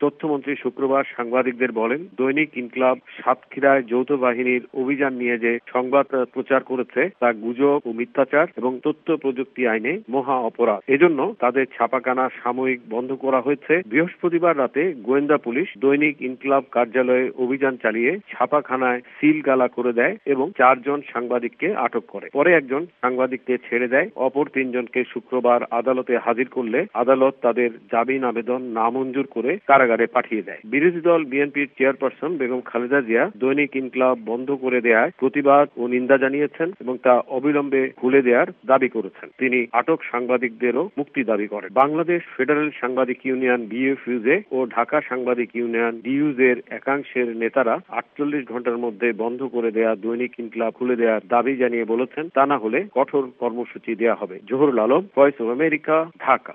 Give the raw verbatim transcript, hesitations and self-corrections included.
তথ্যমন্ত্রী শুক্রবার সাংবাদিকদের বলেন, দৈনিক ইনকিলাব সাতক্ষীরায় যৌথ বাহিনীর অভিযান নিয়ে যে সংবাদ প্রচার করেছে তা গুজব ও মিথ্যাচার এবং তথ্য প্রযুক্তি আইনে মহা অপরাধ। এজন্য তাদের ছাপাখানা সাময়িক বন্ধ করা হয়েছে। বৃহস্পতিবার রাতে গোয়েন্দা পুলিশ দৈনিক ইনকিলাব কার্যালয়ে অভিযান চালিয়ে ছাপাখানায় সিল গালা করে দেয় এবং চারজন সাংবাদিককে আটক করে। পরে একজন সাংবাদিককে ছেড়ে দেয়। অপর তিনজনকে শুক্রবার আদালতে হাজির করলে আদালত তাদের জামিন আবেদন নামঞ্জুর করে কারাগারে পাঠিয়ে দেয়। বিরোধী দল বিএনপির চেয়ারপারসন বেগম খালেদা জিয়া দৈনিক ইনকিলাব বন্ধ করে দেয়ায় প্রতিবাদ ও নিন্দা জানিয়েছেন এবং তা অবিলম্বে খুলে দেওয়ার দাবি করেছেন। তিনি আটক সাংবাদিকদেরও মুক্তি দাবি করেন। বাংলাদেশ ফেডারেল সাংবাদিক ইউনিয়ন বিএফইউজে ও ঢাকা সাংবাদিক ইউনিয়ন ডিইউজের একাংশের নেতারা আটচল্লিশ ঘন্টার মধ্যে বন্ধ করে দেয়া দৈনিক ইনকিলাব খুলে দেওয়ার দাবি জানিয়ে বলেছেন, তা না হলে কঠোর কর্মসূচি দেওয়া হবে। Zahurul Alam, voice of America, Dhaka.